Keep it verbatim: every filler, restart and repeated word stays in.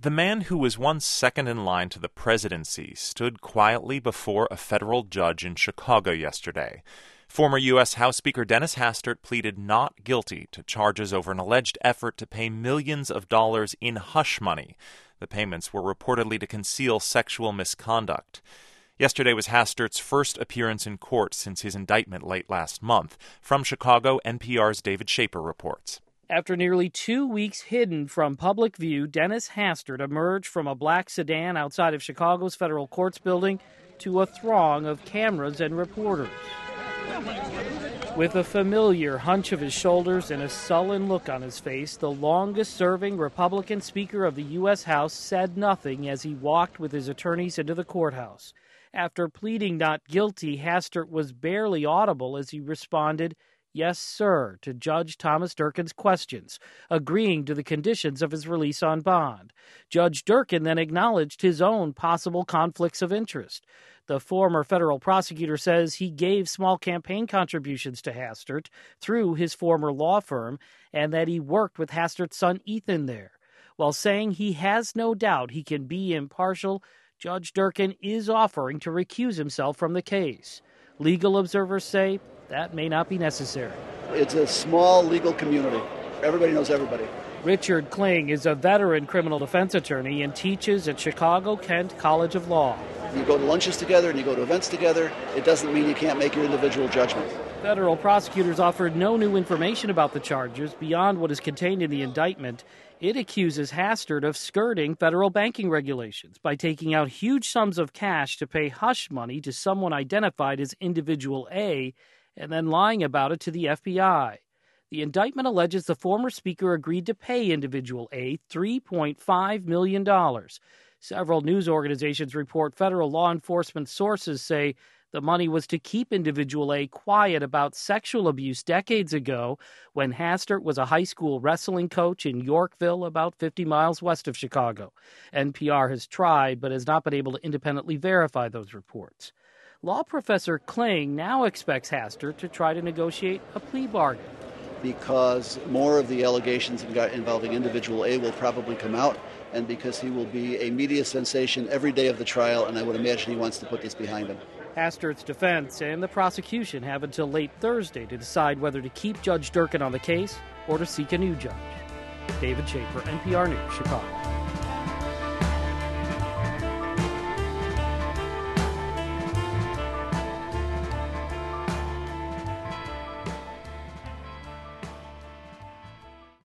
The man who was once second in line to the presidency stood quietly before a federal judge in Chicago yesterday. Former U S House Speaker Dennis Hastert pleaded not guilty to charges over an alleged effort to pay millions of dollars in hush money. The payments were reportedly to conceal sexual misconduct. Yesterday was Hastert's first appearance in court since his indictment late last month. From Chicago, N P R's David Shaper reports. After nearly two weeks hidden from public view, Dennis Hastert emerged from a black sedan outside of Chicago's federal courts building to a throng of cameras and reporters. With a familiar hunch of his shoulders and a sullen look on his face, the longest-serving Republican Speaker of the U S House said nothing as he walked with his attorneys into the courthouse. After pleading not guilty, Hastert was barely audible as he responded, "Yes, sir," to Judge Thomas Durkin's questions, agreeing to the conditions of his release on bond. Judge Durkin then acknowledged his own possible conflicts of interest. The former federal prosecutor says he gave small campaign contributions to Hastert through his former law firm and that he worked with Hastert's son Ethan there. While saying he has no doubt he can be impartial, Judge Durkin is offering to recuse himself from the case. Legal observers say that may not be necessary. It's a small legal community. Everybody knows everybody. Richard Kling is a veteran criminal defense attorney and teaches at Chicago Kent College of Law. You go to lunches together and you go to events together. It doesn't mean you can't make your individual judgment. Federal prosecutors offered no new information about the charges beyond what is contained in the indictment. It accuses Hastert of skirting federal banking regulations by taking out huge sums of cash to pay hush money to someone identified as Individual A and then lying about it to the F B I. The indictment alleges the former speaker agreed to pay Individual A three point five million dollars. Several news organizations report federal law enforcement sources say the money was to keep Individual A quiet about sexual abuse decades ago when Hastert was a high school wrestling coach in Yorkville, about fifty miles west of Chicago. N P R has tried but has not been able to independently verify those reports. Law professor Kling now expects Hastert to try to negotiate a plea bargain. Because more of the allegations involving Individual A will probably come out, and because he will be a media sensation every day of the trial, and I would imagine he wants to put this behind him. Hastert's defense and the prosecution have until late Thursday to decide whether to keep Judge Durkin on the case or to seek a new judge. David Shaper, N P R News, Chicago.